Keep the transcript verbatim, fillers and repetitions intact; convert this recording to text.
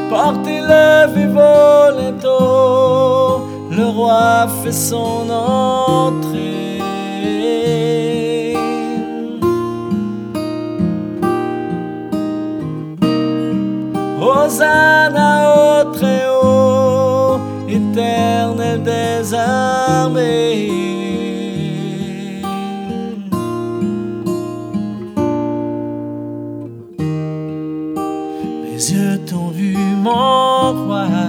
Portez-le vivo lento, le roi fait son entrée. Hosanna au Très-Haut, Éternel des armées. Mes yeux t'ont vu, mon roi,